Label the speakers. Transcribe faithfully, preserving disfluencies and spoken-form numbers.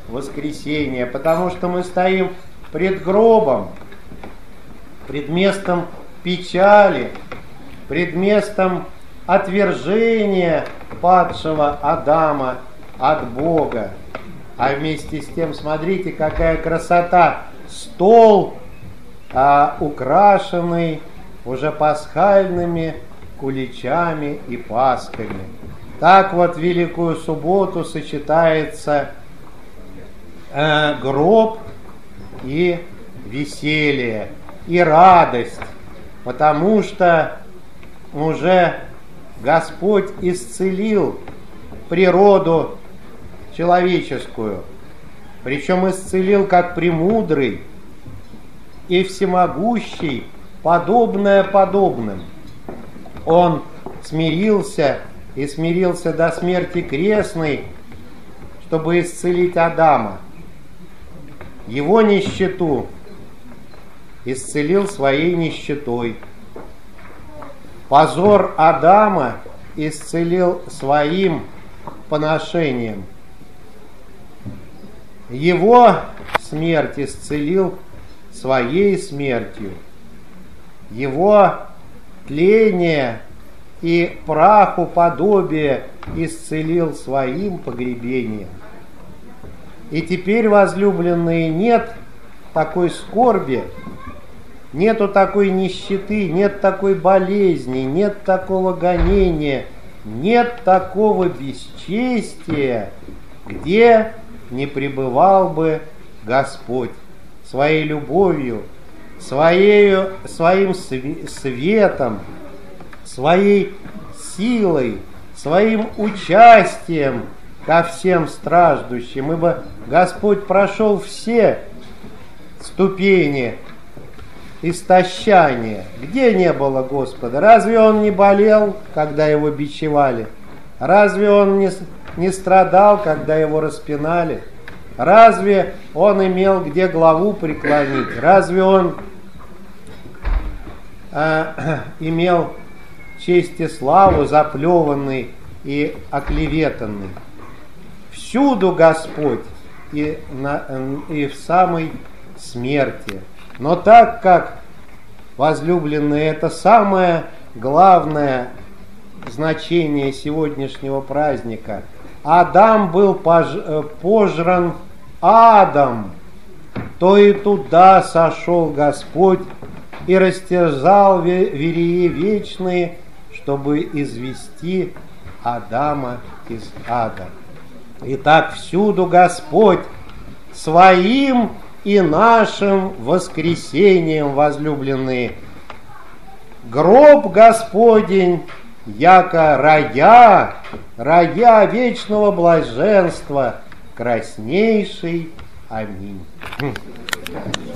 Speaker 1: воскресения, потому что мы стоим пред гробом, пред местом печали, пред местом отвержения падшего Адама от Бога. А вместе с тем, смотрите, какая красота! Стол, а, украшенный уже пасхальными куличами и пасками. Так вот в Великую Субботу сочетается э, гроб и веселье, и радость, потому что уже Господь исцелил природу человеческую, причем исцелил как премудрый и всемогущий, подобное подобным. Он смирился и смирился до смерти крестной, чтобы исцелить Адама. Его нищету исцелил своей нищетой. Позор Адама исцелил своим поношением. Его смерть исцелил своей смертью. Его тление и праху подобие исцелил своим погребением. И теперь, возлюбленные, нет такой скорби, нету такой нищеты, нет такой болезни, нет такого гонения, нет такого бесчестия, где не пребывал бы Господь своей любовью, своею, своим светом, своей силой, своим участием ко всем страждущим, ибо Господь прошел все ступени истощания. Где не было Господа? Разве Он не болел, когда Его бичевали? Разве Он не, не страдал, когда Его распинали? Разве Он имел где главу преклонить? Разве Он э, имел честь и славу заплеванный и оклеветанный? Всюду Господь и, на, и в самой смерти. Но так как, возлюбленные, это самое главное значение сегодняшнего праздника, Адам был пож, пожран адом, то и туда сошел Господь и растерзал вереи вечные, чтобы извести Адама из ада. Итак, всюду Господь своим и нашим воскресением, возлюбленные. Гроб Господень, яко рая, рая вечного блаженства, краснейший. Аминь.